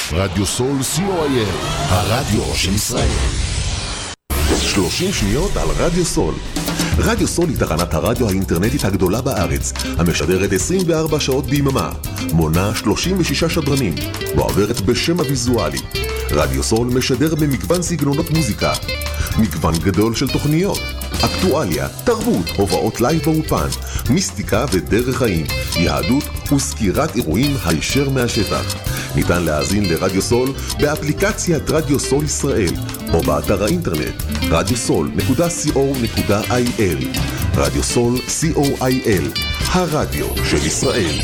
רדיו סול co.il, הרדיו של ישראל. 30 שניות על רדיו סול. רדיו סול היא תחנת הרדיו האינטרנטית הגדולה בארץ, המשדרת 24 שעות ביממה, מונה 36 שדרנים, מועברת בשם הוויזואלי. רדיו סול משדר במגוון סגנונות מוזיקה, מגוון גדול של תוכניות, אקטואליה, תרבות, הובאות לייב באופן, מיסטיקה ודרך חיים, יהדות וסקירת אירועים הישר מהשטח. ניתן להאזין לרדיו סול באפליקציית רדיו סול ישראל או באתר האינטרנט radiosol.co.il. רדיו סול co.il, הרדיו של ישראל.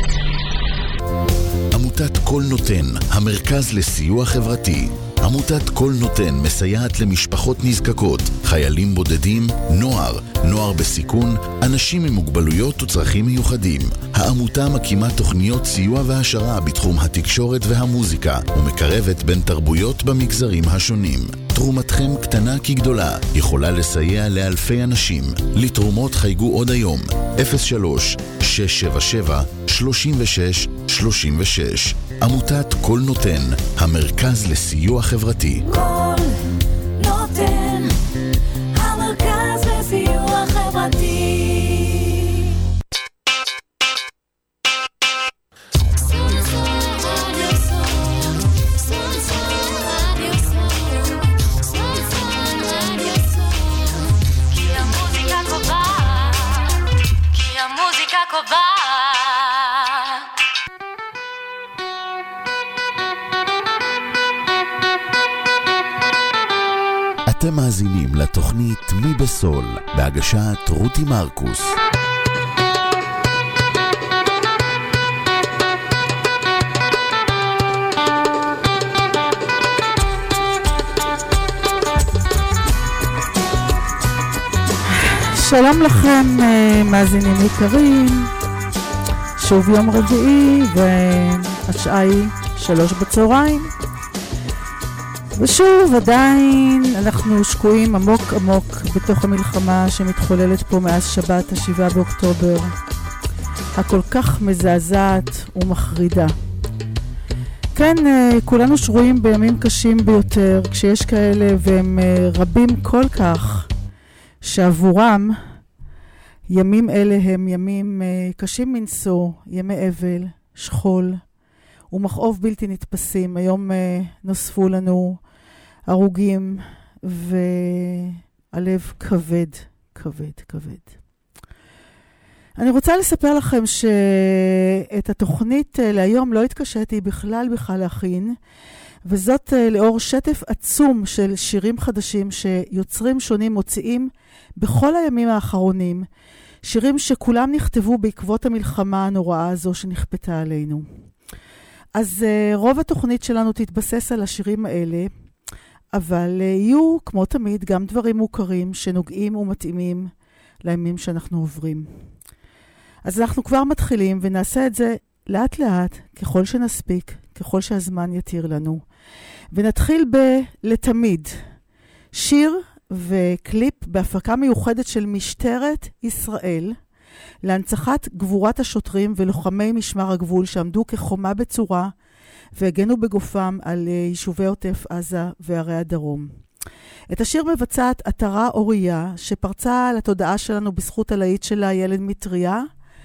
עמותת כל נותן, המרכז לסיוע חברתי. עמותת כל נותן מסייעת למשפחות נזקקות, חיילים בודדים, נוער בסיכון, אנשים עם מוגבלויות וצרכים מיוחדים. העמותה מקימה תוכניות סיוע והשרה בתחום התקשורת והמוזיקה, ומקרבת בין תרבויות במגזרים השונים. תרומתכם קטנה כגדולה, יכולה לסייע לאלפי אנשים. לתרומות חייגו עוד היום, 03-677-3636. עמותת כל נותן, המרכז לסיוע חברתי. כל נותן, המרכז לסיוע חברתי. אתם מאזינים לתוכנית מי בסול, בהגשת רותי מרקוס. שלום לכם מאזינים יקרים, שוב יום רביעי והשעה היא 3 בצהריים, ושוב עדיין אנחנו שקועים עמוק עמוק בתוך המלחמה שמתחוללת פה מאז שבת ה-7 באוקטובר, הכל כך מזעזעת ומחרידה. כן, כולנו שרויים בימים קשים ביותר, כשיש כאלה והם רבים כל כך, שעבורם ימים אלה הם ימים קשים מנשוא, ימי אבל, שכול ומכאוב בלתי נתפסים. היום נוספו לנו הרוגים והלב כבד, כבד, כבד. אני רוצה לספר לכם שאת התוכנית להיום לא התקשיתי בכלל להכין, וזאת לאור שטף עצום של שירים חדשים שיוצרים שונים מוציאים בכל הימים האחרונים, שירים שכולם נכתבו בעקבות המלחמה הנוראה הזו שנכפתה עלינו. אז רוב התוכנית שלנו תתבסס על השירים האלה, אבל יהיו כמו תמיד גם דברים מוכרים שנוגעים ומתאימים לימים שאנחנו עוברים. אז אנחנו כבר מתחילים ונעשה את זה לאט לאט, ככל שנספיק, ככל שהזמן יתיר לנו. ונתחיל בלתמיד, שיר וקליפ בהפקה מיוחדת של משטרת ישראל, להנצחת גבורת השוטרים ולוחמי משמר הגבול שעמדו כחומה בצורה והגנו בגופם על יישובי עוטף עזה וערי הדרום. את השיר מבצעת עטרה אוריה, שפרצה לתודעה שלנו בזכות הלהיט שלה ילד מטריה,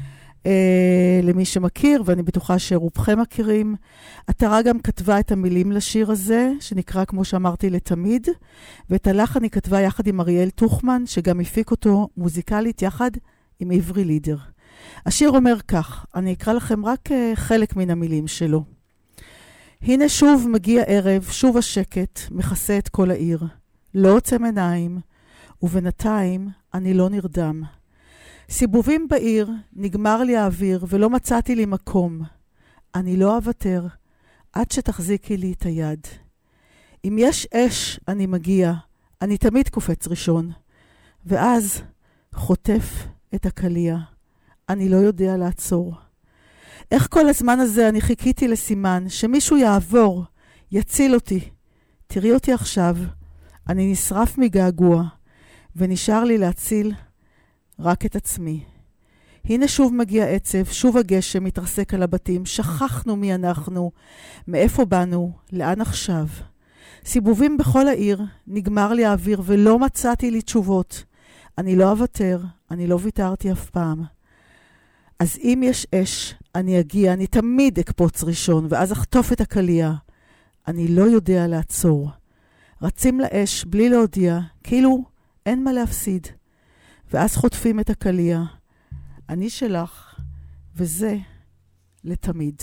למי שמכיר, ואני בטוחה שרובכם מכירים. עטרה גם כתבה את המילים לשיר הזה, שנקרא כמו שאמרתי לתמיד, ואת הלחן היא כתבה יחד עם אריאל תוכמן, שגם הפיק אותו מוזיקלית יחד עם עברי לידר. השיר אומר כך, אני אקרא לכם רק חלק מן המילים שלו. הנה שוב מגיע ערב, שוב השקט מכסה את כל העיר, לא עוצם עיניים, ובינתיים אני לא נרדם. סיבובים בעיר, נגמר לי האוויר ולא מצאתי לי מקום. אני לא אוותר עד שתחזיקי לי את היד. אם יש אש אני מגיע, אני תמיד קופץ ראשון, ואז חוטף את הקליה. אני לא יודע לעצור. איך כל הזמן הזה אני חיכיתי לסימן, שמישהו יעבור, יציל אותי. תראי אותי עכשיו, אני נשרף מגעגוע, ונשאר לי להציל רק את עצמי. הנה שוב מגיע עצב, שוב הגשם מתרסק על הבתים, שכחנו מי אנחנו, מאיפה באנו, לאן עכשיו. סיבובים בכל העיר, נגמר לי האוויר ולא מצאתי לי תשובות. אני לא אוותר, אני לא ויתרתי אף פעם. אז אם יש אש, אני אגיע, אני תמיד אקפוץ ראשון, ואז אחטוף את הקלייה. אני לא יודע לעצור. רצים לאש בלי להודיע, כאילו אין מה להפסיד. ואז חוטפים את הקלייה. אני שלך, וזה לתמיד.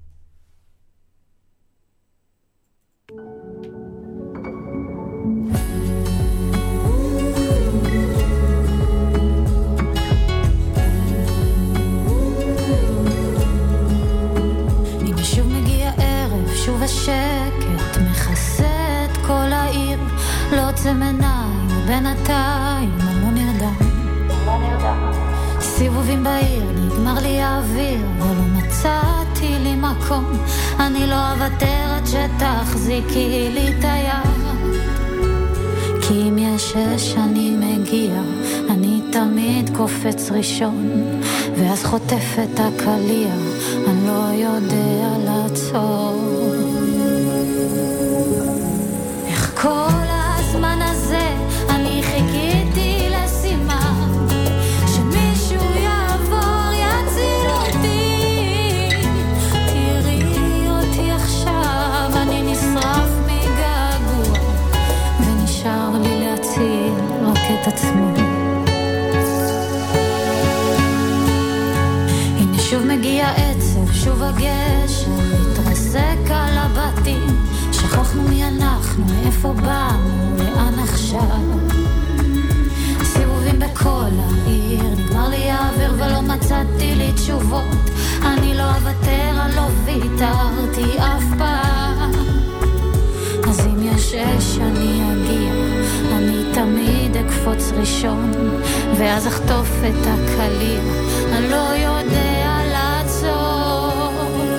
שוב מגיע ערב, שוב השקט מכסה את כל העיר, לא עוצם עיניים, בינתיים אני לא נרדם. סיבובים בעיר, נגמר לי האוויר, ולא מצאתי לי מקום, אני לא אוותר עד שתחזיקי לי את היד. כי אם יש אש אני מגיע, אני תמיד קופץ ראשון, ואז חוטף את הקלייה, אני לא יודע לעצור. איך כל הזמן הזה אני חיכיתי לסימן, שמישהו יעבור יציל אותי. תראי אותי עכשיו, אני נשרף מגעגוע, ונשאר לי להציל רק את עצמי. הנה שוב מגיע עצב, שוב הגשם מתרסק על הבתים, שכחנו מי אנחנו, מאיפה באנו, לאן עכשיו. סיבובים בכל העיר, נגמר לי האוויר ולא מצאתי לי תשובות, אני לא אוותר, אני לא ויתרתי אף פעם. אז אם יש אש אני אגיע, אני תמיד אקפוץ ראשון, ואז אחטוף את הקליע, אני לא יודע לעצור.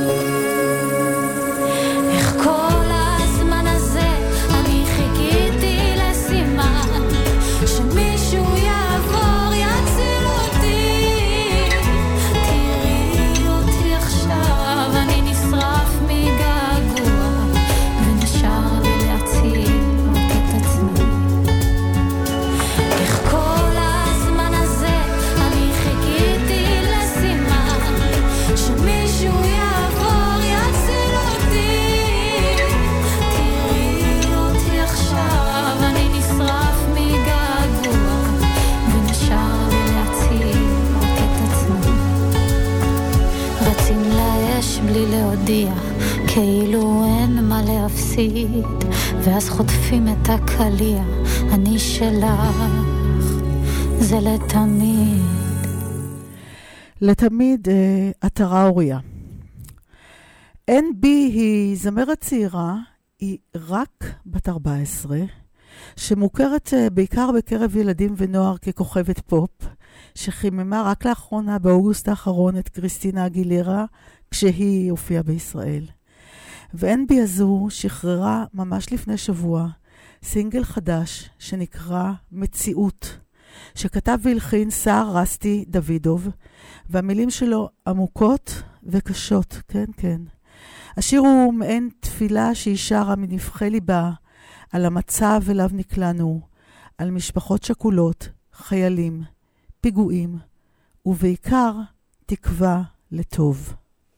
איך כל הזמן הזה אני חיכיתי לסימן, שמישהו יעבור יציל אותי. תראי אותי עכשיו, אני נשרף מגעגוע, ונשאר לי להציל רק את עצמי. איך כל הזמן הזה אני חיכיתי לסימן, שמישהו יעבור יציל אותי. תראי אותי עכשיו, אני נשרף מגעגוע, ונשאר לי להציל רק את עצמי. רצים לאש בלי להודיע, כאילו אין מה להפסיד, ואז חוטפים את הקליע, אני שלך, זה לתמיד. לתמיד עטרה אוריה. NB היא זמרת צעירה, היא רק בת 14, שמוכרת בעיקר בקרב ילדים ונוער ככוכבת פופ, שחיממה רק לאחרונה באוגוסט האחרון את קריסטינה אגילרה, כשהיא הופיעה בישראל. ו-NB הזו שחררה ממש לפני שבוע סינגל חדש שנקרא מציאות, שכתב והלחין סער רסטי דוידוב, והמילים שלו עמוקות וקשות, כן כן. השיר הוא מעין תפילה שהיא שרה מנבחי ליבה על המצב אליו נקלענו, על משפחות שכולות, חיילים, פיגועים, ובעיקר תקווה לטוב.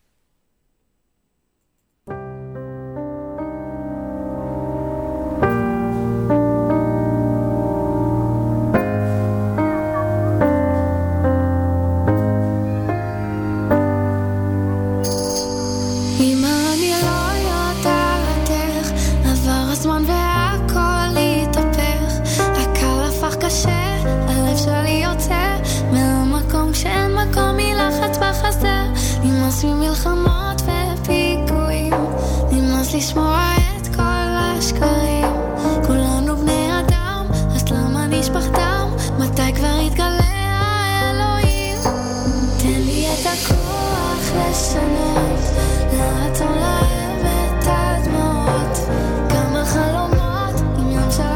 שאין מקום מלחץ בחסר, נמאס ממלחמות ופיגועים, נמאס לשמוע את כל השקרים. כולנו בני אדם, אז למה נשפך דם? מתי כבר יתגלה האלוהים? תן לי את הכוח לשנות, לעצור להם את הדמעות, כמה חלומות עם ים של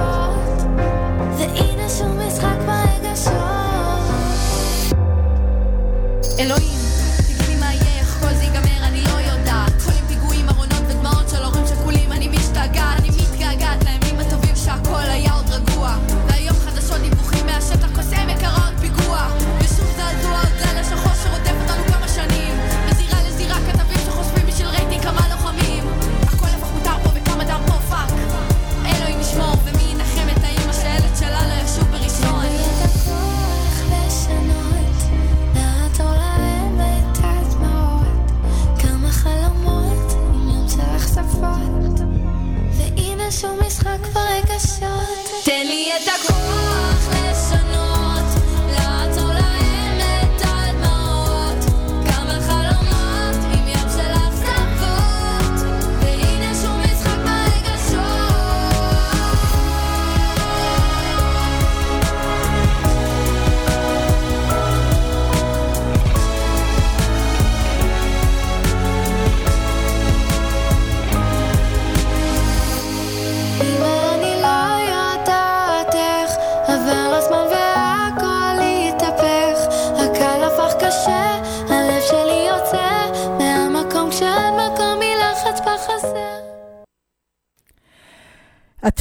אכזבות, והנה שום משחק ברגשות.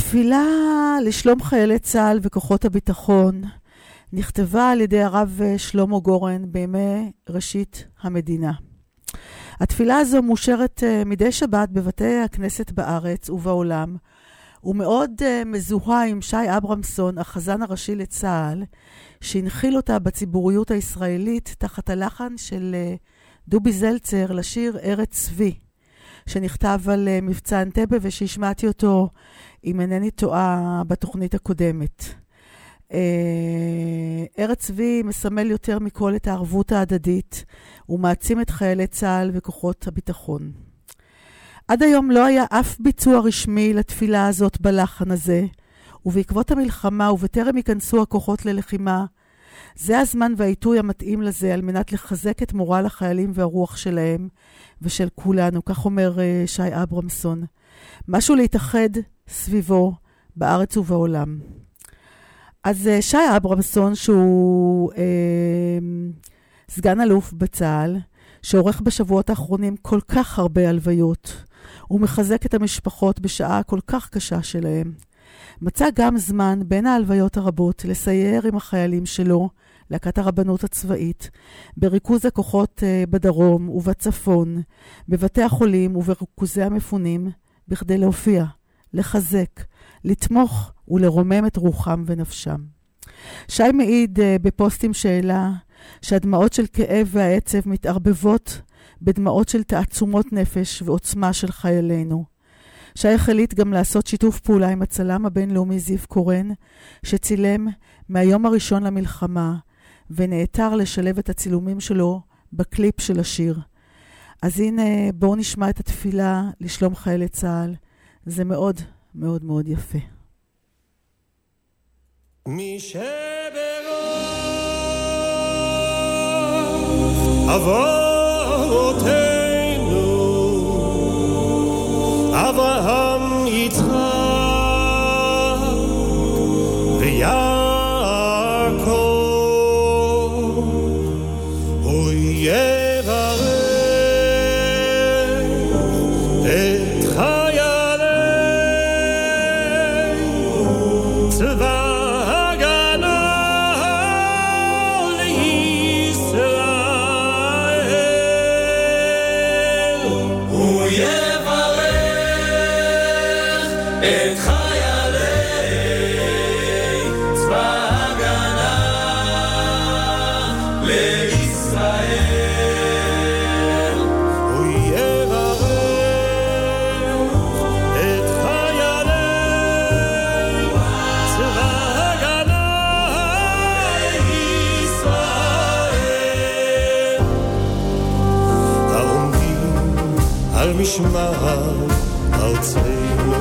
התפילה לשלום חיילי צה"ל וכוחות הביטחון נכתבה על ידי הרב שלמה גורן בימי ראשית המדינה. התפילה הזו מושרת מדי שבת בבתי הכנסת בארץ ובעולם, ומאוד מזוהה עם שי אברמסון, החזן הראשי לצה"ל, שהנחיל אותה בציבוריות הישראלית תחת הלחן של דובי זלצר לשיר ארץ צבי, שנכתב על מבצע אנטבה ושהשמעתי אותו, אם אינני טועה, בתוכנית הקודמת. ארץ צבי מסמל יותר מכל את הערבות ההדדית, ומעצים את חיילי צה"ל וכוחות הביטחון. עד היום לא היה אף ביצוע רשמי לתפילה הזאת בלחן הזה, ובעקבות המלחמה ובטרם ייכנסו הכוחות ללחימה, זה הזמן והעיתוי המתאים לזה על מנת לחזק את מורל החיילים והרוח שלהם ושל כולנו, כך אומר שי אברמסון. משהו להתאחד סביבו בארץ ובעולם. אז שי אברמסון, שהוא סגן אלוף בצה"ל, שעורך בשבועות האחרונים כל כך הרבה הלוויות, הוא מחזק את המשפחות בשעה כל כך קשה שלהם. מצא גם זמן בין ההלוויות הרבות לסייר עם החיילים שלו, להקת הרבנות הצבאית, בריכוז הכוחות בדרום ובצפון, בבתי החולים ובריכוזי המפונים, בכדי להופיע, לחזק, לתמוך ולרומם את רוחם ונפשם. שי מעיד בפוסטים שאלה שהדמעות של כאב והעצב מתערבבות בדמעות של תעצומות נפש ועוצמה של חיילינו. שי החליט גם לעשות שיתוף פעולה עם הצלם הבינלאומי זיו קורן, שצילם מהיום הראשון למלחמה, ונעתר לשלב את הצילומים שלו בקליפ של השיר. אז הנה, בואו נשמע את התפילה לשלום חיילי צה"ל. זה מאוד מאוד מאוד יפה. מי שברוב אבותינו אברהם, יצחק ויעקב, הוא יברך את חיילי צבא משמר ארצנו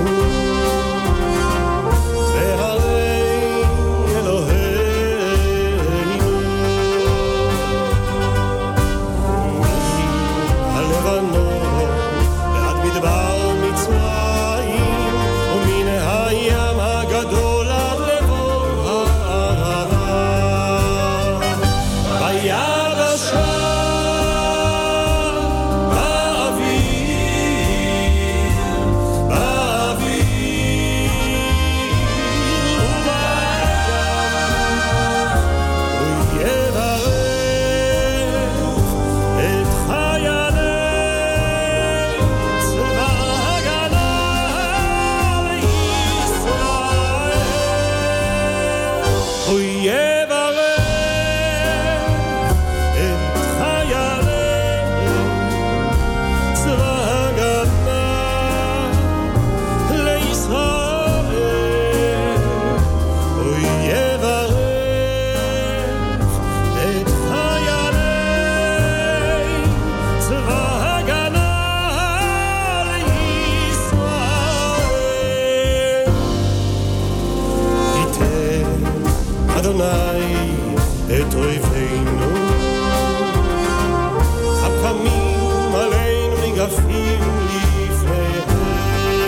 והרי אלוהינו מהלבנון ועד מדבר מצרים ומן הים הגדול עד לבוא הערבה ביבשה את אויבינו הקמים עלינו מגפים לפניהם.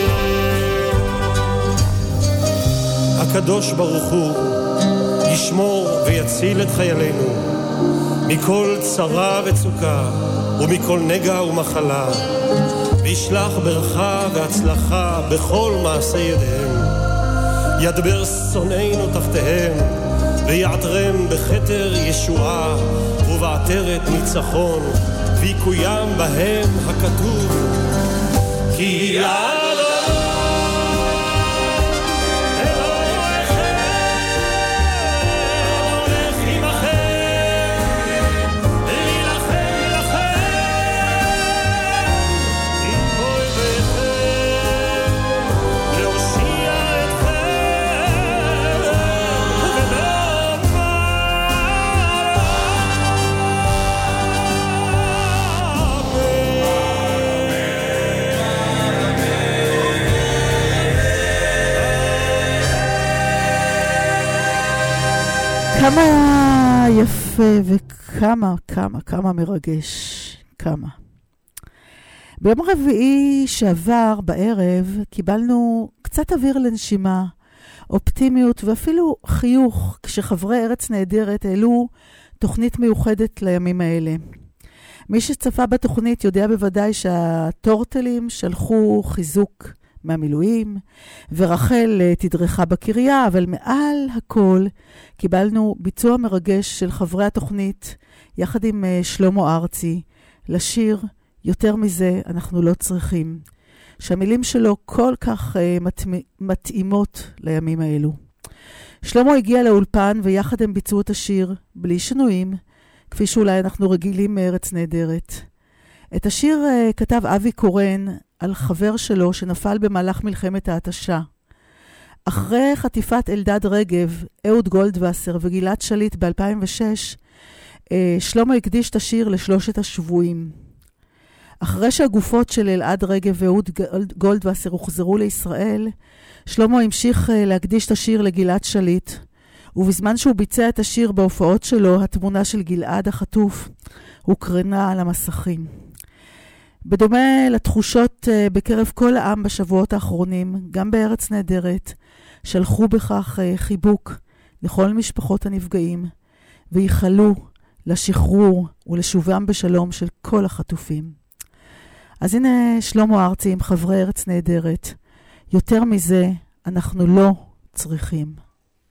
הקדוש ברוך הוא ישמור ויציל את חיילינו מכל צרה וצוקה ומכל נגע ומחלה, וישלח ברכה והצלחה בכל מעשה ידיהם. ידבר שונאינו תחתיהם, ויעטרם בכתר ישועה ובעטרת ניצחון, ויקוים בהם הכתוב כי כמה יפה וכמה מרגש, כמה. ביום רביעי שעבר בערב קיבלנו קצת אוויר לנשימה, אופטימיות ואפילו חיוך כשחברי ארץ נהדרת העלו תוכנית מיוחדת לימים האלה. מי שצפה בתוכנית יודע בוודאי שהטורטלים שלחו חיזוק מהמילואים, ורחל תדרכה בקריה, אבל מעל הכל קיבלנו ביצוע מרגש של חברי התוכנית, יחד עם שלמה ארצי, לשיר יותר מזה אנחנו לא צריכים, שהמילים שלו כל כך מתאימות לימים האלו. שלמה הגיע לאולפן ויחד הם ביצעו את השיר בלי שינויים, כפי שאולי אנחנו רגילים מארץ נהדרת. את השיר כתב אבי קורן על חבר שלו שנפל במהלך מלחמת ההתשה. אחרי חטיפת אלדד רגב, אהוד גולדווסר וגלעד שליט ב-2006, שלמה הקדיש את השיר לשלושת השבויים. אחרי שהגופות של אלעד רגב ואהוד גולדווסר הוחזרו לישראל, שלמה המשיך להקדיש את השיר לגלעד שליט, ובזמן שהוא ביצע את השיר בהופעות שלו, התמונה של גלעד החטוף הוקרנה על המסכים. בדומה לתחושות בקרב כל העם בשבועות האחרונים, גם בארץ נהדרת, שלחו בכך חיבוק לכל משפחות הנפגעים, וייחלו לשחרור ולשובם בשלום של כל החטופים. אז הנה שלמה ארצי עם חברי ארץ נהדרת. יותר מזה אנחנו לא צריכים.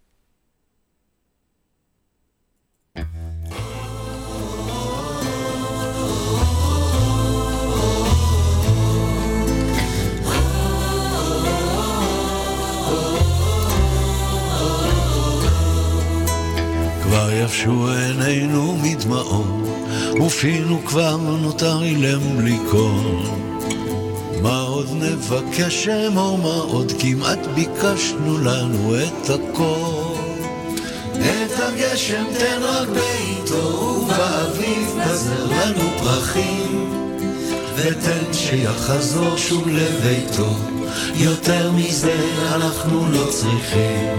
כבר יבשו עינינו מדמעות, ופינו כבר נותר אילם בלי קול. מה עוד נבקש אמור, מה עוד כמעט ביקשנו לנו את הכל. את הגשם תן רק בעיתו, ובאביב בזר לנו פרחים, ותן שיחזור שוב לביתו, יותר מזה אנחנו לא צריכים.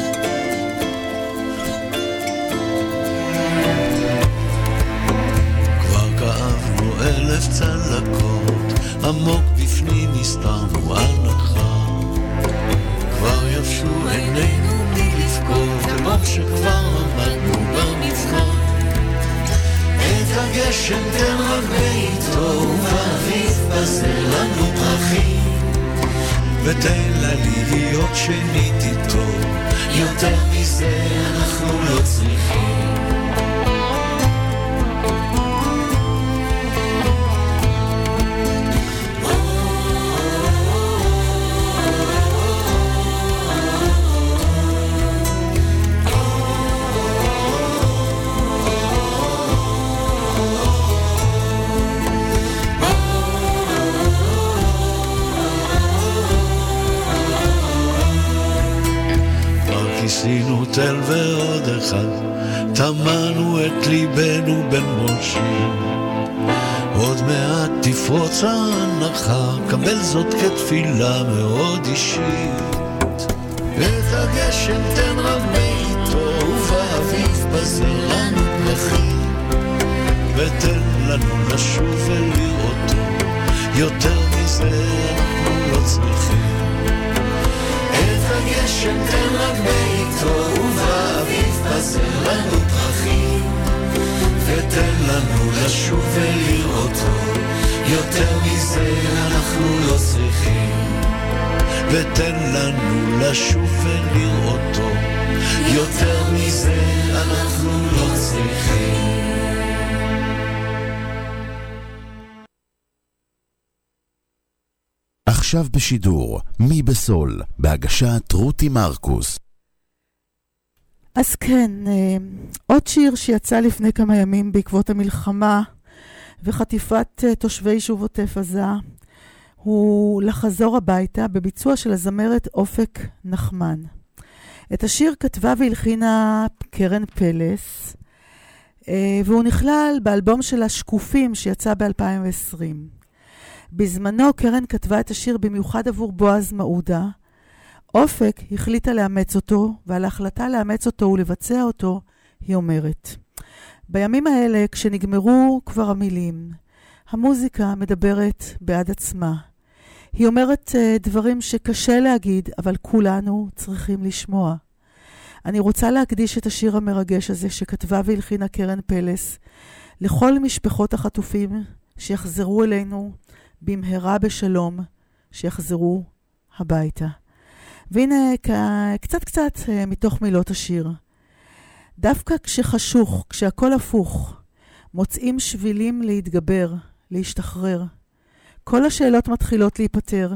אלף צלקות, עמוק בפנים הסתרנו הנחה. כבר יבשו עינינו מלבכות, עמוק שכבר עמדנו במבחן. את הגשם תן רק בעיתו, ובאביב בזר לנו פרחים, ותן לה להיות שנית איתו, יותר מזה אנחנו לא צריכים. עשינו תל ועוד אחד, תמנו את ליבנו בין מולשים. עוד מעט תפרוץ ההנחה, קבל זאת כתפילה מאוד אישית. את הגשם תן רק בעיתו, ובאביב בזר לנו פרחים, ותן לנו לשוב ולראותו, יותר מזה אנחנו לא צריכים. הגשם תן רק בעיתו, ובאביב בזר לנו פרחים, ותן לנו לשוב ולראותו, יותר מזה אנחנו לא צריכים. ותן לנו לשוב ולראותו. יותר מזה אנחנו לא צריכים. עכשיו בשידור, מי בסול, בהגשת רותי מרקוס. אז כן, עוד שיר שיצא לפני כמה ימים בעקבות המלחמה וחטיפת תושבי יישוב עוטף עזה, הוא לחזור הביתה בביצוע של הזמרת אופק נחמן. את השיר כתבה והלחינה קרן פלס, והוא נכלל באלבום של השקופים שיצא ב-2020. בזמנו קרן כתבה את השיר במיוחד עבור בועז מעודה. אופק החליטה לאמץ אותו, ועל ההחלטה לאמץ אותו ולבצע אותו, היא אומרת: בימים האלה, כשנגמרו כבר המילים, המוזיקה מדברת בעד עצמה. היא אומרת דברים שקשה להגיד, אבל כולנו צריכים לשמוע. אני רוצה להקדיש את השיר המרגש הזה שכתבה והלחינה קרן פלס לכל משפחות החטופים שיחזרו אלינו במהרה בשלום, שיחזרו הביתה. והנה קצת מתוך מילות השיר. דווקא כשחשוך, כשהכל הפוך, מוצאים שבילים להתגבר, להשתחרר. כל השאלות מתחילות להיפטר,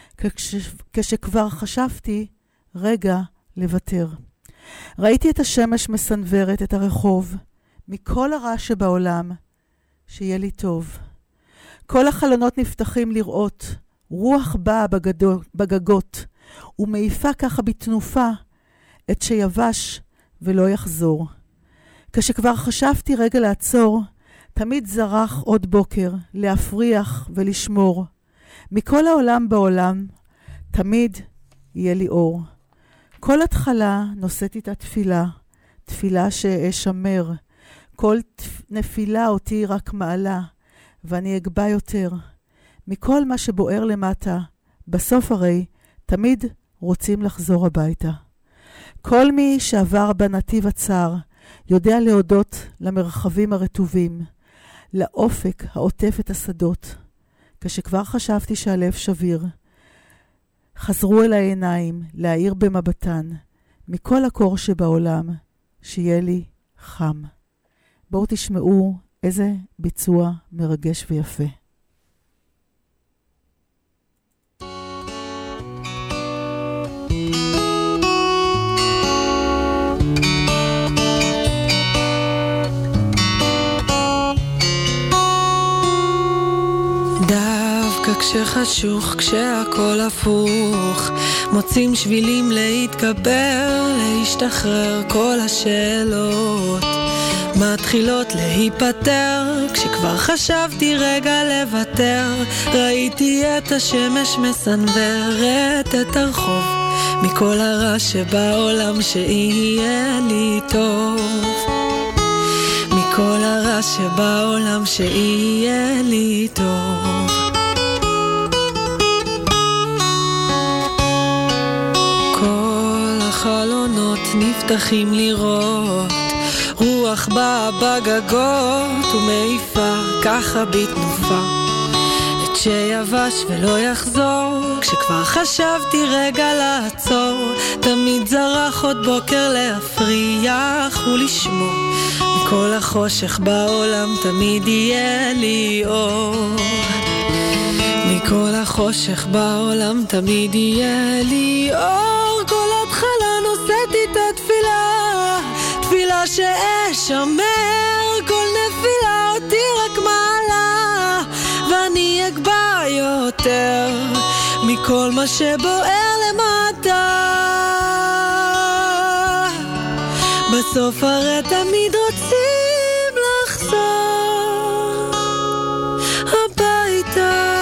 כשכבר חשבתי רגע לוותר. ראיתי את השמש מסנוורת את הרחוב, מכל הרע שבעולם, שיהיה לי טוב. כל החלונות נפתחים לראות, רוח באה בגגות, ומעיפה ככה בתנופה את שיבש ולא יחזור. כשכבר חשבתי רגע לעצור, תמיד זרח עוד בוקר להפריח ולשמור. מכל העולם בעולם, תמיד יהיה לי אור. כל התחלה נושאת איתה תפילה, תפילה שאשמר. כל נפילה אותי רק מעלה, ואני אגבה יותר. מכל מה שבוער למטה, בסוף הרי תמיד רוצים לחזור הביתה. כל מי שעבר בנתיב הצר, יודע להודות למרחבים הרטובים, לאופק העוטף את השדות. כשכבר חשבתי שהלב שביר, חזרו אל העיניים להאיר במבטן, מכל הקור שבעולם, שיהיה לי חם. בואו תשמעו איזה ביצוע מרגש ויפה. כשחשוך, כשהכל הפוך, מוצאים שבילים להתגבר, להשתחרר. כל השאלות מתחילות להיפטר, כשכבר חשבתי רגע לוותר. ראיתי את השמש מסנוורת את הרחוב, מכל הרע שבעולם שיהיה לי טוב. מכל הרע שבעולם שיהיה לי טוב. חלונות נפתחים לראות, רוח באה בגגות ומעיפה ככה בתנופה את שיבש ולא יחזור. כשכבר חשבתי רגע לעצור, תמיד זרח עוד בוקר להפריח ולשמור. מכל החושך בעולם תמיד יהיה לי אור. מכל החושך בעולם תמיד יהיה לי אור. את התפילה, תפילה שאשמר. כל נפילה אותי רק מעלה, ואני אגבה יותר מכל מה שבוער למטה. בסוף הרי תמיד רוצים לחזור הביתה.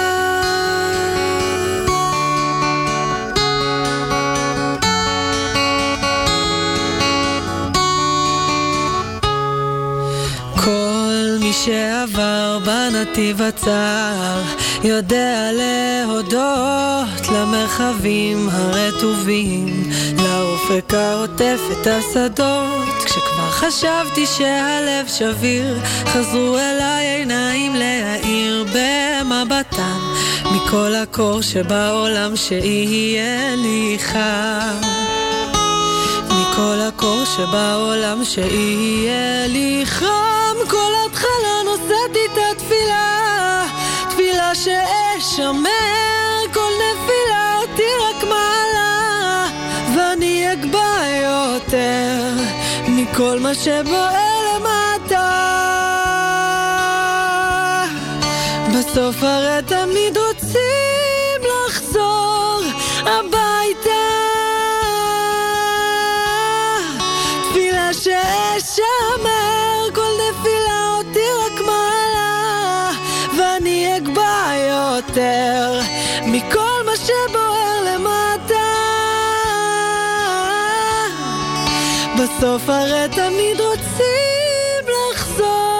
שעבר בנתיב הצר יודע להודות למרחבים הרטובים, לאופק העוטף את השדות. כשכבר חשבתי שהלב שביר, חזרו אליי עיניים להאיר במבטן, מכל הקור שבעולם שיהיה לי חם, מכל הקור שבעולם שיהיה לי חם. כל התחלה נושאת איתה תפילה, תפילה שאשמר כל נפילה אותי רק מעלה, ואני אגבה יותר מכל מה שבוער למטה. בסוף הרי תמיד רוצים לחזור הביתה, תפילה שאשמר כל נפילה אותי רק מעלה, ואני אגבה יותר מכל מה שבוער למטה. בסוף הרי תמיד רוצים לחזור.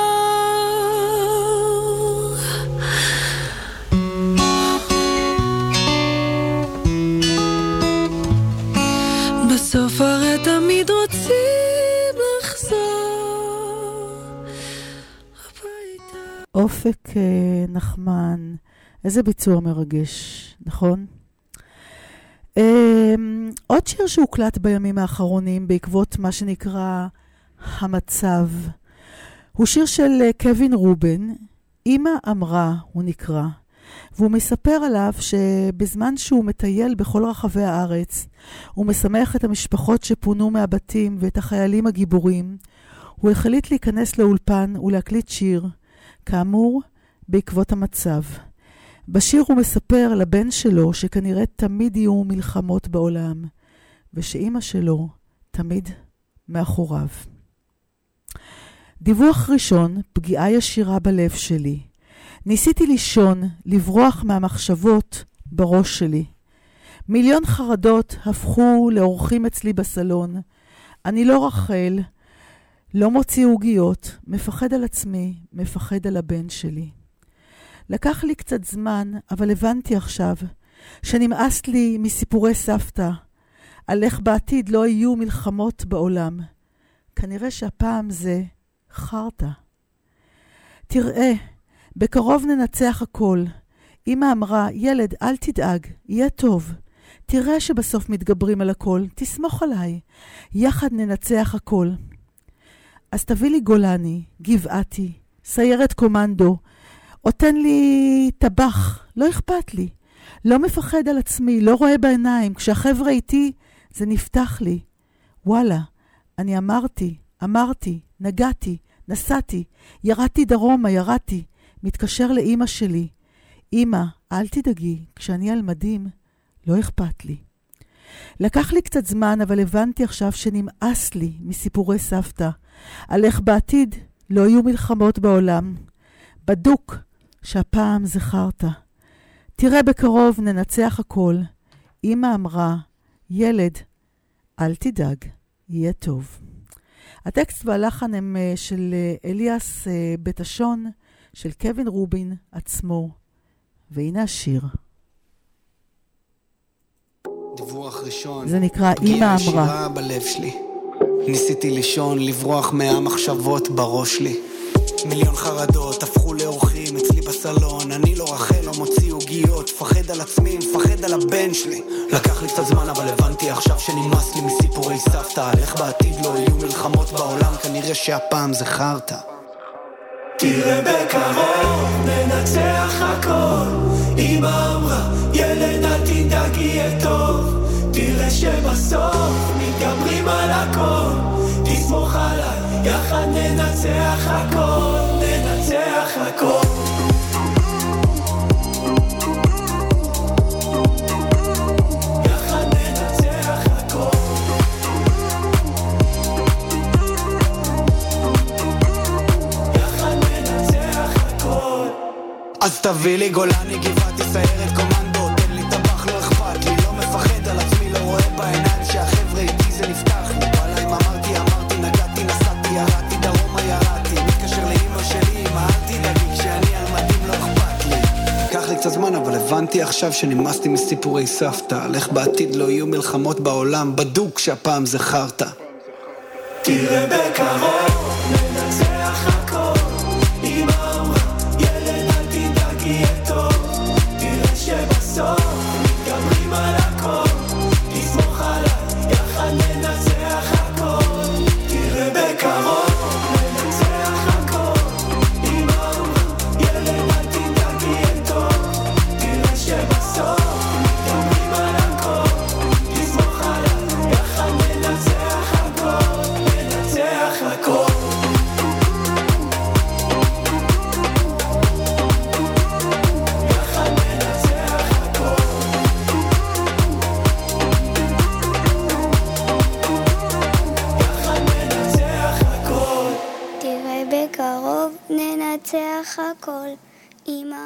בסוף הרי תמיד רוצים לחזור הביתה. אופק נחמן, איזה ביצוע מרגש, נכון? עוד שיר שהוקלט בימים האחרונים בעקבות מה שנקרא המצב, הוא שיר של קווין רובן, אמא אמרה הוא נקרא, והוא מספר עליו שבזמן שהוא מטייל בכל רחבי הארץ, הוא משמח את המשפחות שפונו מהבתים ואת החיילים הגיבורים, הוא החליט להיכנס לאולפן ולהקליט שיר, כאמור בעקבות המצב. בשיר הוא מספר לבן שלו שכנראה תמיד יהיו מלחמות בעולם, ושאמא שלו תמיד מאחוריו. דיווח ראשון, פגיעה ישירה בלב שלי. ניסיתי לישון, לברוח מהמחשבות בראש שלי. מיליון חרדות הפכו לאורחים אצלי בסלון. אני לא רחל, לא מוציא עוגיות, מפחד על עצמי, מפחד על הבן שלי. לקח לי קצת זמן, אבל הבנתי עכשיו שנמאס לי מסיפורי סבתא, על איך בעתיד לא יהיו מלחמות בעולם. כנראה שהפעם זה חרטה. תראה, בקרוב ננצח הכל. אמא אמרה, ילד, אל תדאג, יהיה טוב. תראה שבסוף מתגברים על הכל, תסמוך עליי. יחד ננצח הכל. אז תביא לי גולני, גבעתי, סיירת קומנדו, או תן לי טבח, לא אכפת לי. לא מפחד על עצמי, לא רואה בעיניים. כשהחבר'ה איתי, זה נפתח לי. וואלה, אני אמרתי, נגעתי, נסעתי, ירדתי דרומה, ירדתי. מתקשר לאמא שלי. אמא, אל תדאגי, כשאני על מדים, לא אכפת לי. לקח לי קצת זמן, אבל הבנתי עכשיו שנמאס לי מסיפורי סבתא, על איך בעתיד לא יהיו מלחמות בעולם. בדוק שהפעם זכרת. תראה בקרוב ננצח הכל. אמא אמרה, ילד, אל תדאג, יהיה טוב. הטקסט והלחן הם של אליאס בטשון, של קווין רובין עצמו. והנה השיר. דיווח ראשון. זה נקרא אמא אמרה. ישירה בלב שלי. ניסיתי לישון, לברוח מהמחשבות בראש שלי. מיליון חרדות הפכו לאורחים אצלי בסלון. אני לא רחל, לא מוציא עוגיות, פחד על עצמי, מפחד על הבן שלי. לקח לי קצת זמן, אבל הבנתי עכשיו שנמאס לי מסיפורי סבתא, על איך בעתיד לא יהיו מלחמות בעולם. כנראה שהפעם זה חרטה. תראה בקרוב ננצח הכל. אמא אמרה, ילד אל תדאג, יהיה טוב. תראה שבסוף מתגברים על הכל. תסמוך עליי, יחד ננצח הכל, ננצח הכל. יחד ננצח הכל. יחד ננצח הכל. אז תביא לי גולני, גבעתי, סיירת קומנדו, תן לי טבח, לא אכפת לי, לא מפחד על עצמי, לא רואה בעיניים שהחבר'ה איתי, זה נפתח לי. וואלה, אם אמרתי, נגעתי, נסעתי, ירדתי דרומה, ירדתי. מתקשר לאמא שלי, אמא אל תדאגי, כשאני על מדים לא אכפת לי. לקח לי קצת זמן, אבל הבנתי עכשיו שנמאסתי מסיפורי סבתא, על איך בעתיד לא יהיו מלחמות בעולם. בדוק שהפעם זה חרטה. תראה בקרוב ננצח הכל. אמא אמרה, ילד אל תדאג, יהיה טוב. תראה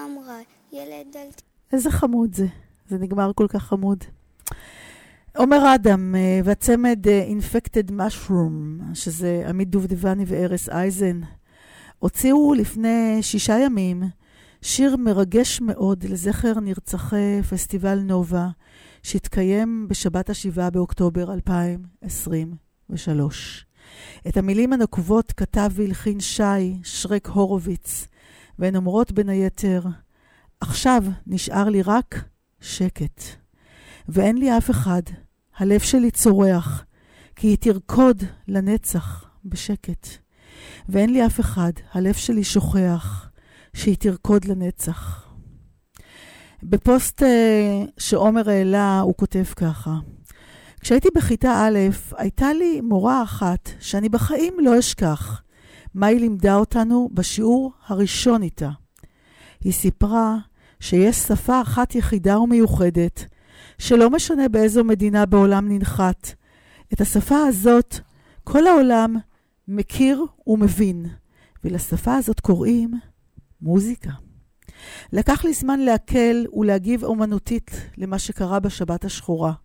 אמרה, ילד אל... איזה חמוד זה. זה נגמר כל כך חמוד. עומר אדם והצמד Infected Mushroom, שזה עמית דובדבני וארס אייזן, הוציאו לפני 6 ימים שיר מרגש מאוד לזכר נרצחי פסטיבל נובה, שהתקיים בשבת 7 באוקטובר 2023. את המילים הנקובות כתב והלחין שי שרק הורוביץ, והן אומרות בין היתר, עכשיו נשאר לי רק שקט. ואין לי אף אחד, הלב שלי צורח, כי היא תרקוד לנצח בשקט. ואין לי אף אחד, הלב שלי שוכח, שהיא תרקוד לנצח. בפוסט שעומר העלה הוא כותב ככה, כשהייתי בכיתה א', הייתה לי מורה אחת שאני בחיים לא אשכח. מה היא לימדה אותנו בשיעור הראשון איתה? היא סיפרה שיש שפה אחת יחידה ומיוחדת, שלא משנה באיזו מדינה בעולם ננחת. את השפה הזאת כל העולם מכיר ומבין, ולשפה הזאת קוראים מוזיקה. לקח לי זמן להקל ולהגיב אומנותית למה שקרה בשבת השחורה.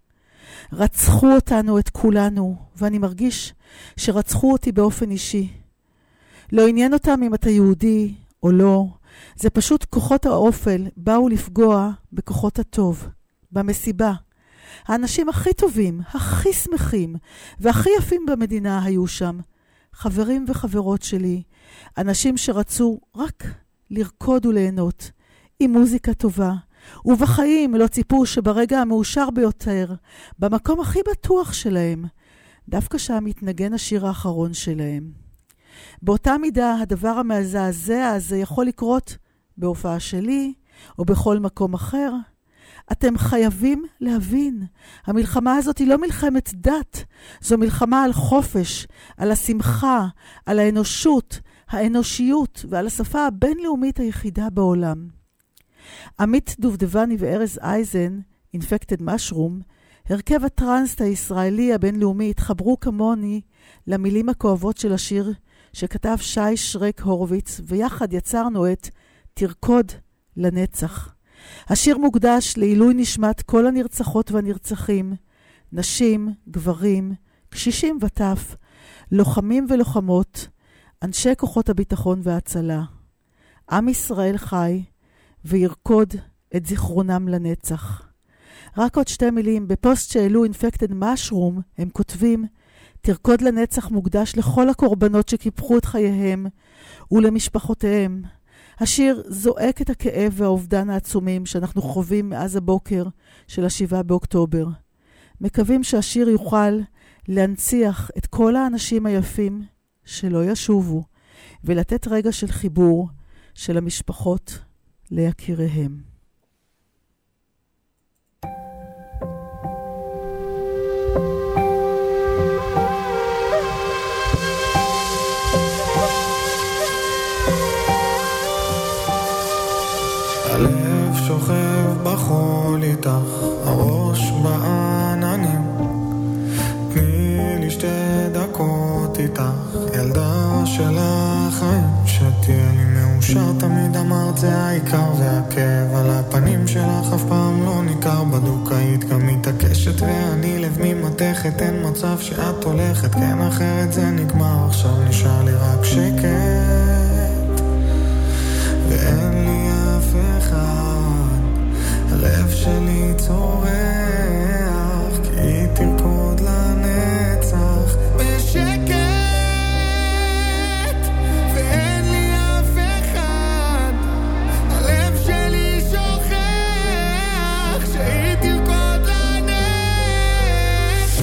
רצחו אותנו, את כולנו, ואני מרגיש שרצחו אותי באופן אישי. לא עניין אותם אם אתה יהודי או לא, זה פשוט כוחות האופל באו לפגוע בכוחות הטוב, במסיבה. האנשים הכי טובים, הכי שמחים והכי יפים במדינה היו שם. חברים וחברות שלי, אנשים שרצו רק לרקוד וליהנות, עם מוזיקה טובה, ובחיים לא ציפו שברגע המאושר ביותר, במקום הכי בטוח שלהם, דווקא שם מתנגן השיר האחרון שלהם. באותה מידה, הדבר המזעזע הזה יכול לקרות בהופעה שלי, או בכל מקום אחר. אתם חייבים להבין, המלחמה הזאת היא לא מלחמת דת, זו מלחמה על חופש, על השמחה, על האנושות, האנושיות ועל השפה הבינלאומית היחידה בעולם. עמית דובדבני וארז אייזן, Infected Mushroom, הרכב הטרנסט הישראלי הבינלאומי, התחברו כמוני למילים הכואבות של השיר שכתב שי שרק הורוביץ, ויחד יצרנו את תרקוד לנצח. השיר מוקדש לעילוי נשמת כל הנרצחות והנרצחים, נשים, גברים, קשישים וטף, לוחמים ולוחמות, אנשי כוחות הביטחון וההצלה. עם ישראל חי וירקוד את זיכרונם לנצח. רק עוד 2 מילים, בפוסט שהעלו Infected Mushroom, הם כותבים, תרקוד לנצח מוקדש לכל הקורבנות שקיפחו את חייהם ולמשפחותיהם. השיר זועק את הכאב והאובדן העצומים שאנחנו חווים מאז הבוקר של 7 באוקטובר. מקווים שהשיר יוכל להנציח את כל האנשים היפים שלא ישובו, ולתת רגע של חיבור של המשפחות ליקיריהם. הלב שוכב בחול איתך, הראש בעננים, תני לי 2 דקות איתך, ילדה של החיים, שתהיה לי מאושר, תמיד אמרת זה העיקר, והכאב על הפנים שלך אף פעם לא ניכר, בדוק היית גם מתעקשת ואני לב ממתכת, אין מצב שאת הולכת, כן אחרת זה נגמר, עכשיו נשאר לי רק שקט ואין לי אף אחד, הלב שלי צורח, כי היא תרקוד לנצח בשקט, ואין לי אף אחד, הלב שלי שוכח, שהיא תרקוד לנצח.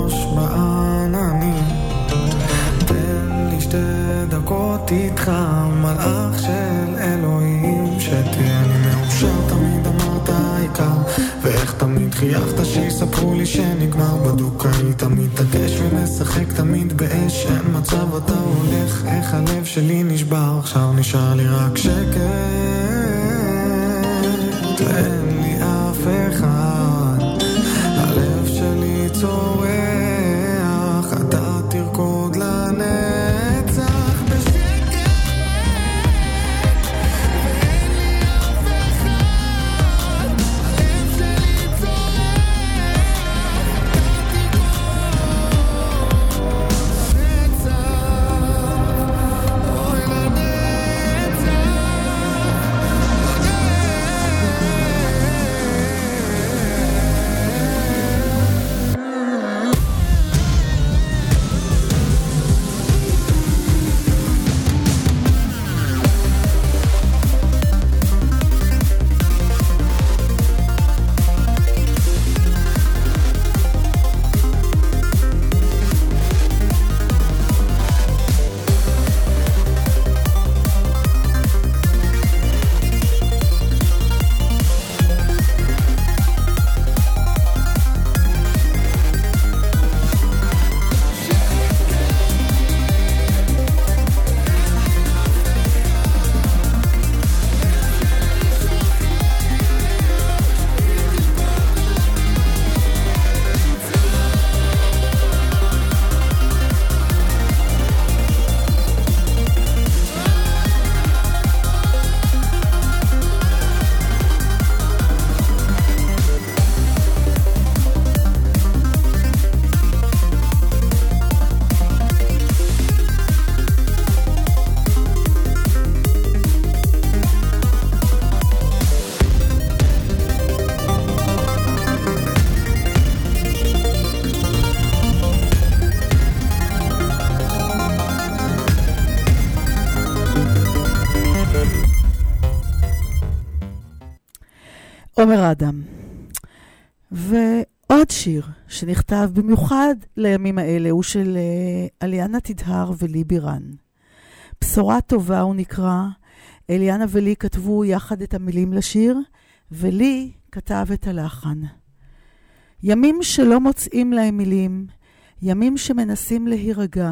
הראש בעננים. תן לי 2 דקות איתך, מלאך של אלוהים, שתהיה לי מאושר. תמיד אמרת העיקר, ואיך תמיד חייכת שיספרו לי שנגמר. בדוק היית מתעקש ומשחק תמיד באש, אין מצב אתה הולך, איך הלב שלי נשבר. עכשיו נשאר לי רק שקט, אין לי אף אחד, הלב שלי צורח, אתה תרקוד לנצח בשקט, ואין לי אף אחד, הלב שלי צורח, אתה תרקוד לנצח, אוי לנצח. עומר אדם. ועוד שיר שנכתב במיוחד לימים האלה הוא של אליאנה תדהר ולי בירן. בשורה טובה הוא נקרא. אליאנה ולי כתבו יחד את המילים לשיר, ולי כתב את הלחן. ימים שלא מוצאים להם מילים, ימים שמנסים להירגע,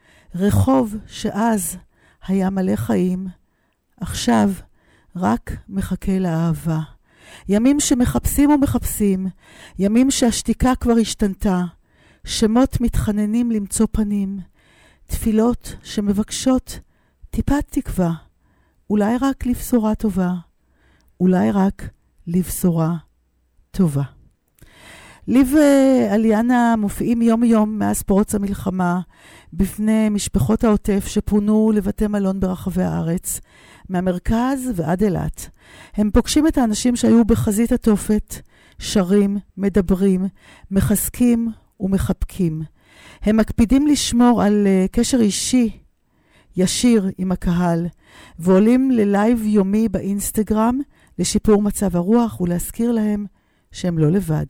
רחוב שאז היה מלא חיים, עכשיו רק מחכה לאהבה. ימים שמחפשים ומחפשים, ימים שהשתיקה כבר השתנתה, שמות מתחננים למצוא פנים, תפילות שמבקשות טיפת תקווה, אולי רק לבשורה טובה, אולי רק לבשורה טובה. לי ואליאנה מופיעים יום יום מאז פרוץ המלחמה בפני משפחות העוטף שפונו לבתי מלון ברחבי הארץ, מהמרכז ועד אילת. הם פוגשים את האנשים שהיו בחזית התופת, שרים, מדברים, מחזקים ומחבקים. הם מקפידים לשמור על קשר אישי ישיר עם הקהל, ועולים ללייב יומי באינסטגרם לשיפור מצב הרוח ולהזכיר להם שהם לא לבד.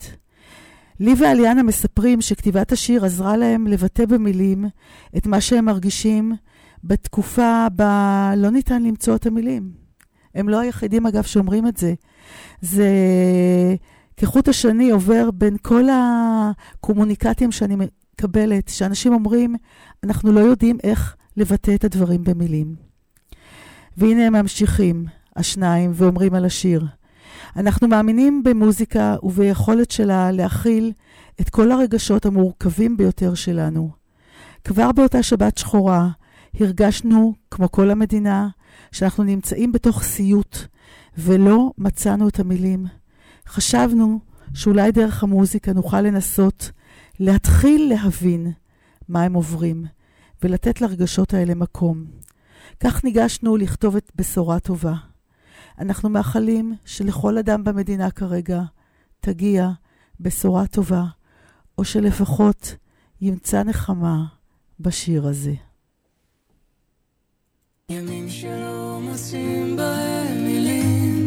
לי ואליאנה מספרים שכתיבת השיר עזרה להם לבטא במילים את מה שהם מרגישים בתקופה בה לא ניתן למצוא את המילים. הם לא היחידים אגב שאומרים את זה. זה כחוט השני עובר בין כל הקומוניקטים שאני מקבלת, שאנשים אומרים, אנחנו לא יודעים איך לבטא את הדברים במילים. והנה הם ממשיכים, השניים, ואומרים על השיר. אנחנו מאמינים במוזיקה וביכולת שלה להכיל את כל הרגשות המורכבים ביותר שלנו. כבר באותה שבת שחורה הרגשנו, כמו כל המדינה, שאנחנו נמצאים בתוך סיוט ולא מצאנו את המילים. חשבנו שאולי דרך המוזיקה נוכל לנסות להתחיל להבין מה הם עוברים ולתת לרגשות האלה מקום. כך ניגשנו לכתוב את בשורה טובה. אנחנו מאחלים שלכל אדם במדינה כרגע תגיע בשורה טובה, או שלפחות ימצא נחמה בשיר הזה. ימים שלא מוצאים בהם מילים,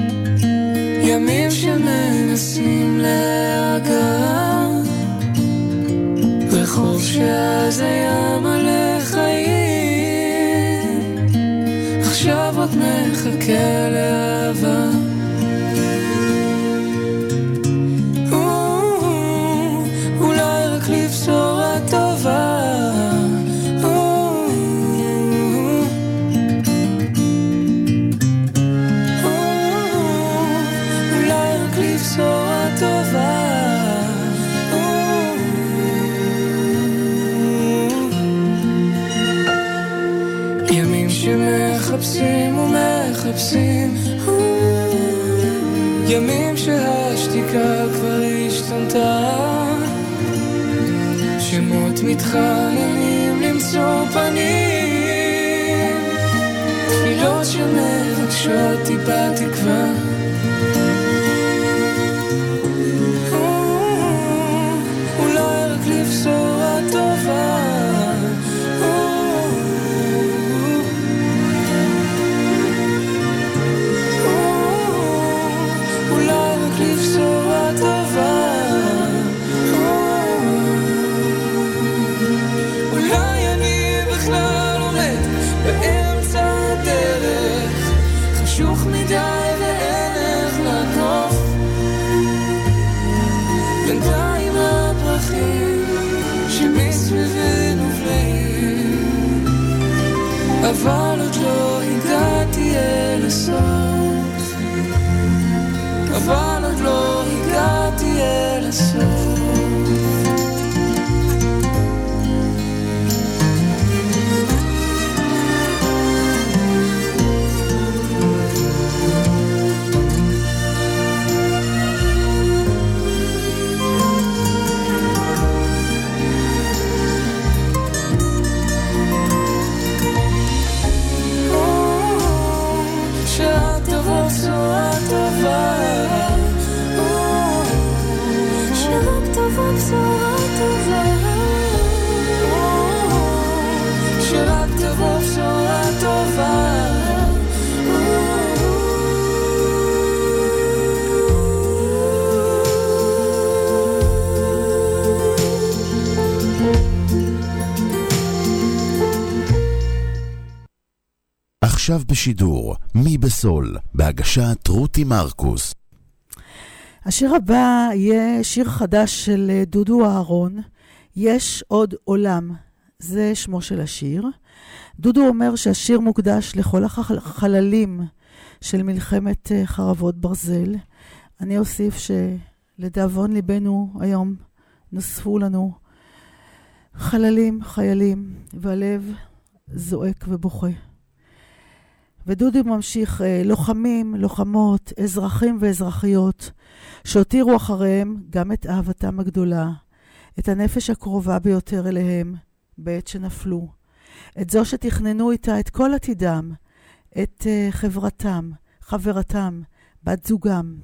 ימים שמנסים להרגע, שאז היה מלא חיים, עכשיו רק מחכה לאהבה. אולי רק לבשורה טובה, אולי רק לבשורה טובה. ימים שמחפשים ומחפשים, ימים שהשתיקה כבר השתנתה, שמות מתחננים למצוא פנים, תפילות שמבקשות טיפה תקווה. אולי רק לבשורה טובה, אולי רק לבשורה טובה. אולי אני בכלל עומד באמצע הדרך, חשוך מדי ואין איך לעקוף, בינתיים הפרחים שמסביבי נובלים, אבל עוד לא הגעתי אל הסוף, אבל עוד לא הגעתי אל הסוף. שאת תבוא בשורה טובה, שרק תבוא בשורה טובה, שרק תבוא בשורה טובה. עכשיו בשידור, מי בסול, בהגשת רותי מרקוס. השיר הבא יהיה שיר חדש של דודו אהרון, יש עוד עולם, זה שמו של השיר. דודו אומר שהשיר מוקדש לכל החללים של מלחמת חרבות ברזל. אני אוסיף שלדאבון ליבנו היום נוספו לנו חללים, חיילים, והלב זועק ובוכה. ודודו ממשיך, לוחמים, לוחמות, אזרחים ואזרחיות, שהותירו אחריהם גם את אהבתם הגדולה, את הנפש הקרובה ביותר אליהם, בעת שנפלו, את זו שתכננו איתה את כל עתידם, את חברתם, חברתם, בת זוגם.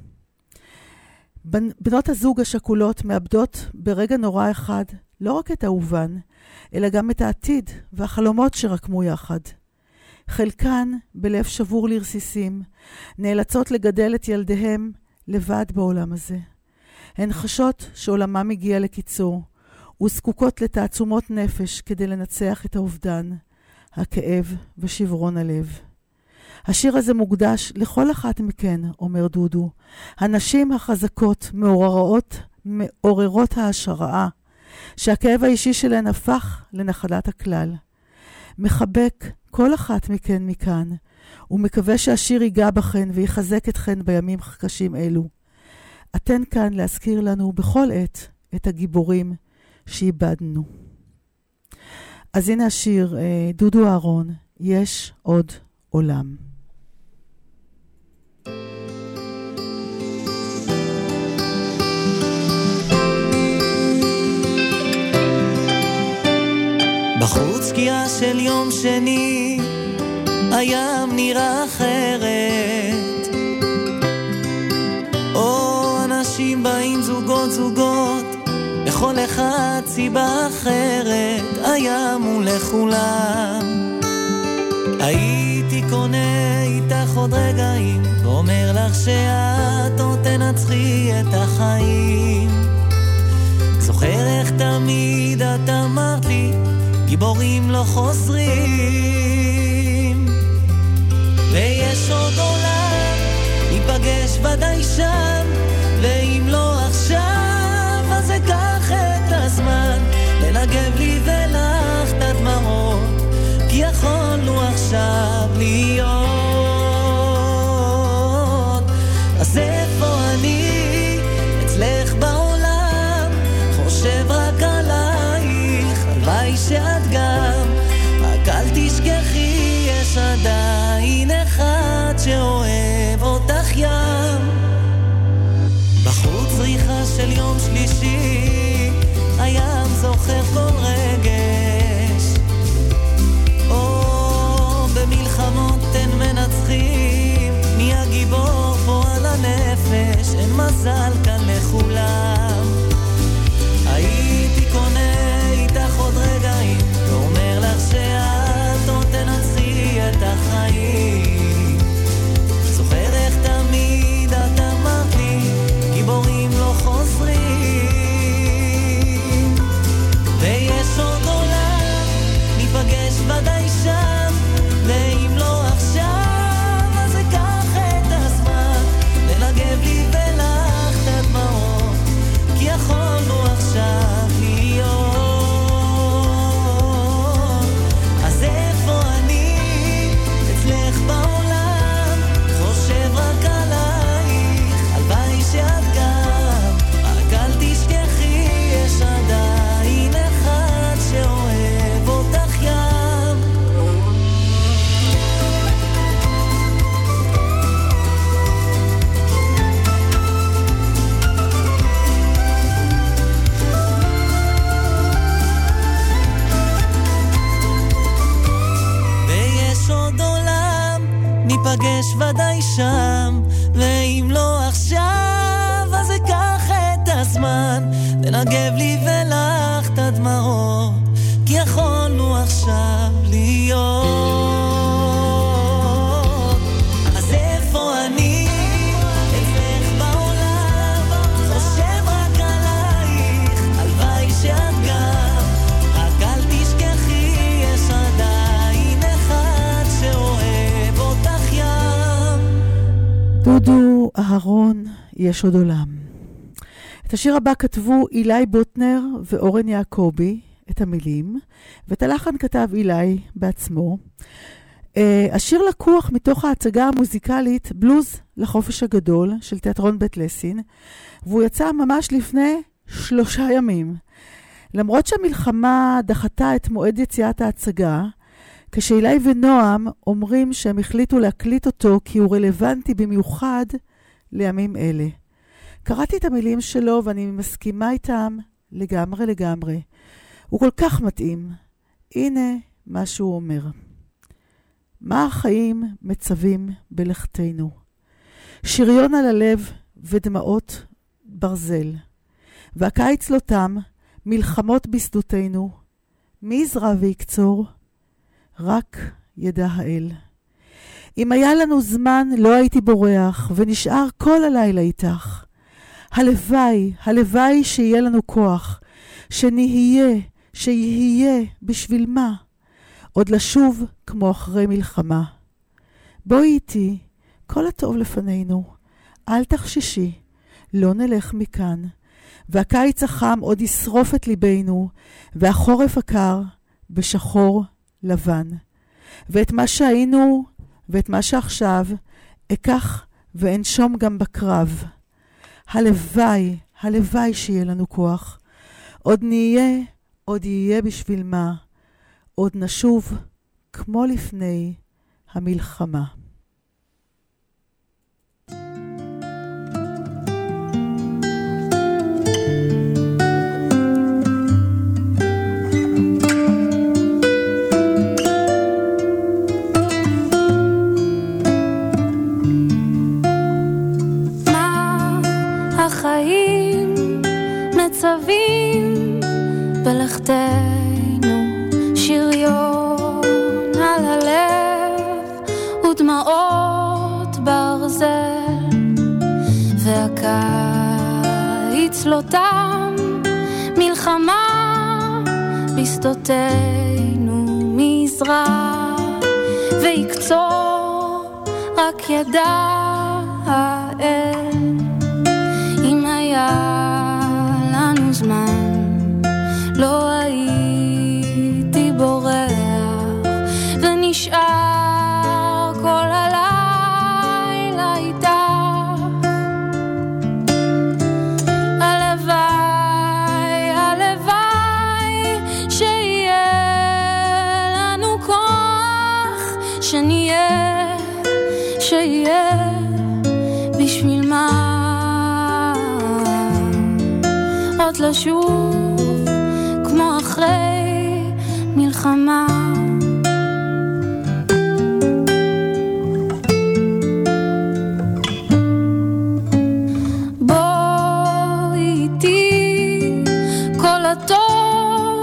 בנות הזוג השכולות מאבדות ברגע נורא אחד, לא רק את אהובן, אלא גם את העתיד והחלומות שרקמו יחד. חלקן, בלב שבור לרסיסים, נאלצות לגדל את ילדיהם לבד בעולם הזה. הן חשות שעולמם הגיע לקיצור, וזקוקות לתעצומות נפש כדי לנצח את האובדן, הכאב ושברון הלב. השיר הזה מוקדש לכל אחת מכן, אומר דודו. הנשים החזקות, מעוררות ההשראה, שהכאב האישי שלהן הפך לנחלת הכלל. מחבק כל אחת מכן מכאן, ומקווה שהשיר ייגע בכן ויחזק אתכן בימים קשים אלו. אתן כאן להזכיר לנו בכל עת את הגיבורים שאיבדנו. אז הנה השיר, דודו אהרון, יש עוד עולם. בחוץ קיעה של יום שני, הים נראה אחרת, או אנשים באים זוגות זוגות, לכל אחד סיבה אחרת, הים הוא לכולם. הייתי קונה איתך עוד רגעים, ואומר לך שאת עוד תנצחי את החיים. זוכר איך תמיד את אמרת לי, גיבורים לא חוזרים. ויש עוד עולם, ניפגש ודאי שם, ואם לא עכשיו, אז אקח את הזמן, לנגב לי ולך את הדמעות, כי יכולנו עכשיו להיות. אז איפה אני, אצלך בעולם, חושב רק עלייך, הלוואי שאת גם, רק אל תשכחי, יש עדיין אחד שאוהב אותך ים. בחוץ ריחה של יום שלישי, הים זוכר כל רגש, במלחמות אין מנצחים, מי הגיבור פה על הנפש, אין מזל כאן לכולם. הייתי קונה איתך עוד רגעים, ואומר לך שאת עוד תנצחי את החיים. זוכר איך תמיד את אמרת לי, גיבורים לא חוזרים. ויש עוד עולם, ניפגש ודאי שם, ואם לא עכשיו, אז אקח את הזמן, לנגב לי ולך את הדמעות, כי יכולנו עכשיו להיות. אז איפה אני, אצלך בעולם, חושב רק עלייך, הלוואי שאת גם, רק אל תשכחי, יש עדיין אחד שאוהב אותך ים. ניפגש ודאי שם, ואם לא עכשיו, אז אקח את הזמן, לנגב לי ולך את הדמעות, כי יכולנו עכשיו להיות. אז איפה אני, אצלך בעולם, חושב רק עלייך, הלוואי שאת גם, רק אל תשכחי, יש עדיין אחד שאוהב אותך ים. דודו אהרון, יש עוד עולם. את השיר הבא כתבו אילי בוטנר ואורן יעקבי, את המילים, ואת הלחן כתב אילי בעצמו. השיר לקוח מתוך ההצגה המוזיקלית בלוז לחופש הגדול של תיאטרון בית לסין, והוא יצא ממש לפני 3 ימים. למרות שהמלחמה דחתה את מועד יציאת ההצגה, כשאילי ונועם אומרים שהם החליטו להקליט אותו כי הוא רלוונטי במיוחד לימים אלה. קראתי את המילים שלו ואני מסכימה איתם לגמרי לגמרי. הוא כל כך מתאים. הנה מה שהוא אומר. מה החיים מצווים בלכתנו? שריון על הלב ודמעות ברזל. והקיץ לא תם, מלחמות בשדותינו. מי יזרע ויקצור? רק ידע האל. אם היה לנו זמן לא הייתי בורח ונשאר כל הלילה איתך. הלוואי, הלוואי שיהיה לנו כוח, שיהיה בשביל מה? עוד לשוב כמו אחרי מלחמה. בואי איתי, כל הטוב לפנינו, אל תחששי, לא נלך מכאן. והקיץ החם עוד ישרוף את ליבנו, והחורף הקר בשחור לבן. ואת מה שהיינו ואת מה שעכשיו אקח ואנשום גם בקרב. הלוואי, הלוואי שיהיה לנו כוח. עוד נהיה, עוד יהיה בשביל מה. עוד נשוב כמו לפני המלחמה. החיים מצווים בלכתנו, שריון על הלב ודמעות ברזל, והקיץ לא תם, מלחמות מלחמה בשדותינו מזרח ויקצור רק ידע האל אם היה לנו זמן לא הייתי בורח ונשאר כל הלילה איתך הלוואי הלוואי שיהיה לנו כוח שיהיה בשביל מה עוד לשוב כמו אחרי מלחמה בוא איתי כל הטוב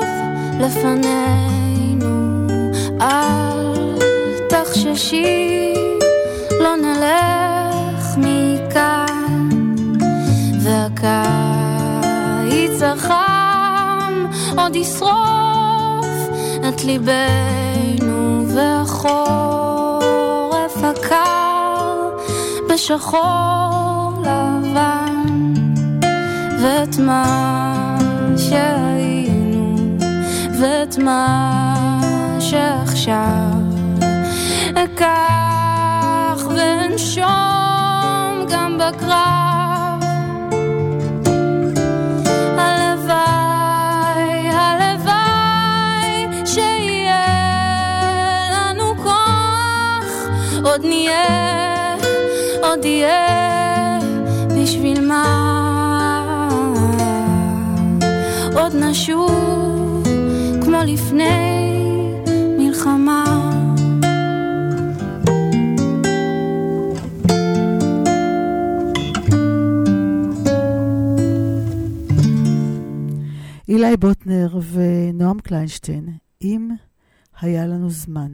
לפנינו אל תחששי לא נלך מכאן והקיץ החם עוד ישרוף את ליבנו והחורף הקר בשחור לבן ואת מה שהיינו ואת מה שעכשיו אקח ונשום גם בקרב הלוואי הלוואי שיהיה לנו כוח עוד יהיה בשביל מה עוד נשוב כמו לפני מלחמה אילי בוטנר ונועם קליינשטיין, אם היה לנו זמן.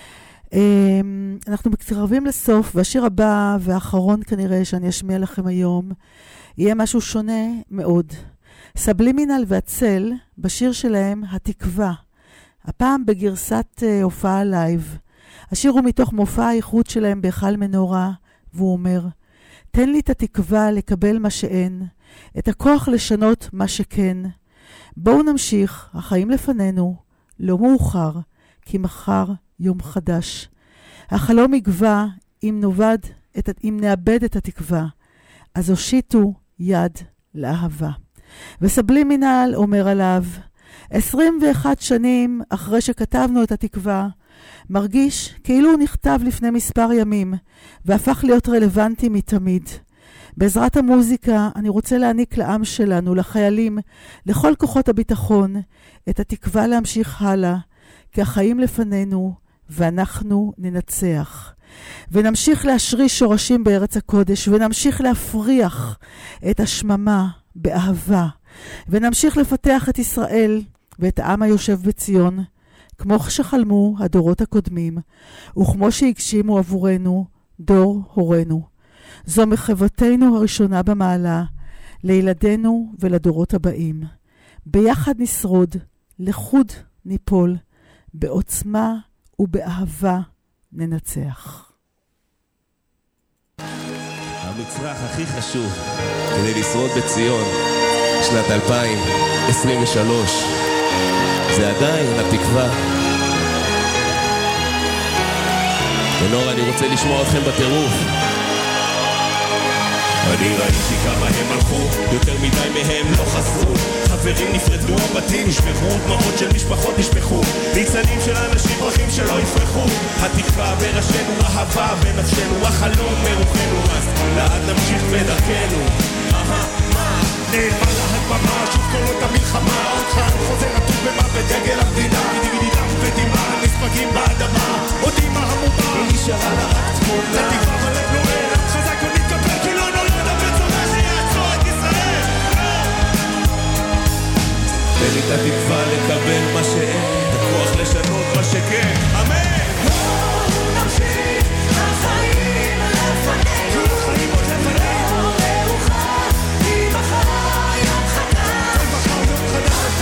אנחנו מתקרבים לסוף, והשיר הבא והאחרון כנראה שאני אשמיע לכם היום, יהיה משהו שונה מאוד. סבלימינל והצל, בשיר שלהם, התקווה. הפעם בגרסת הופעה לייב. השיר הוא מתוך מופע האיכות שלהם בהיכל מנורה, והוא אומר, תן לי את התקווה לקבל מה שאין, את הכוח לשנות מה שכן. בואו נמשיך, החיים לפנינו, לא מאוחר, כי מחר יום חדש. החלום יגבה אם נאבד את התקווה, אז הושיטו יד לאהבה. וסבלימינל אומר עליו, 21 שנים אחרי שכתבנו את התקווה, מרגיש כאילו הוא נכתב לפני מספר ימים, והפך להיות רלוונטי מתמיד. בעזרת המוזיקה אני רוצה להעניק לעם שלנו, לחיילים, לכל כוחות הביטחון, את התקווה להמשיך הלאה, כי החיים לפנינו ואנחנו ננצח. ונמשיך להשריש שורשים בארץ הקודש, ונמשיך להפריח את השממה באהבה, ונמשיך לפתח את ישראל ואת העם היושב בציון, כמו שחלמו הדורות הקודמים, וכמו שהגשימו עבורנו דור הורינו. זו מחוותנו הראשונה במעלה, לילדינו ולדורות הבאים. ביחד נשרוד, לחוד ניפול, בעוצמה ובאהבה ננצח. המצרך הכי חשוב כדי לשרוד בציון שנת 2023 זה עדיין התקווה. ונור, אני רוצה לשמוע אתכם בטירוף. אני ראיתי כמה הם הלכו, יותר מדי מהם לא חזרו. חברים נפרדו, בתים נשפכו, דמעות של משפחות נשפכו, ניצנים של אנשים פרחים שלא יפרחו. התקווה בראשנו, אהבה בנפשנו, החלום מרוחנו, אז לאט נמשיך בדרכנו. נעלמה להדממה, שוב קולות המלחמה, אותך חוזר עטוב במה בדגל המדינה, דם ודמעה נספגים באדמה, עוד אימא המומה נשארה לה רק תמונה. התקווה בלב נועל, חזק ונתקפל כי לא נולד הבצורה שיעצור את ישראל. תן לי את התקווה לקבל מה שאין, את הכוח לשנות מה שכן, אמן. בואו נמשיך, החיים לפנינו, החיים עוד לפנינו, לא מאוחר, כי מחר יום חדש,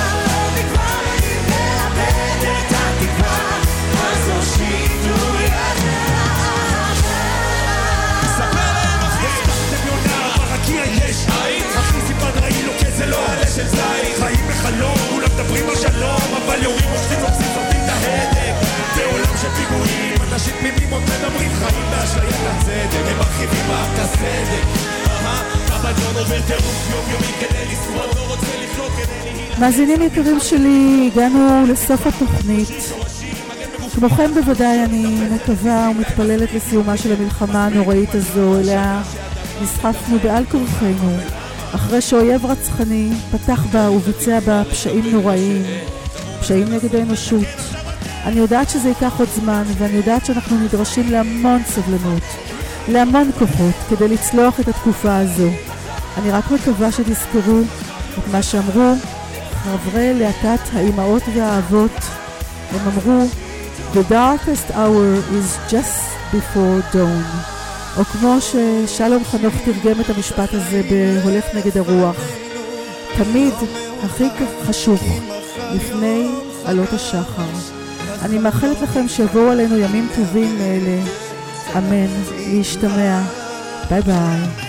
מאזינים יקרים שלי, הגענו לסוף התוכנית. כמוכם בוודאי אני מקווה ומתפללת לסיומה של המלחמה הנוראית הזו, אליה נסחפנו בעל כורחנו, אחרי שאויב רצחני פתח בה וביצע בה פשעים נוראיים, פשעים נגד האנושות. אני יודעת שזה ייקח עוד זמן, ואני יודעת שאנחנו נדרשים להמון סבלנות, להמון כוחות כדי לצלוח את התקופה הזו. אני רק מקווה שתזכרו את מה שאמרו חברי להקת האימהות והאבות. הם אמרו, The darkest hour is just before dawn. או כמו ששלום חנוך תרגם את המשפט הזה בהולך נגד הרוח, תמיד הכי חשוך לפני עלות השחר. אני מאחלת לכם שיבואו עלינו ימים טובים מאלה. אמן. להשתמע. ביי ביי.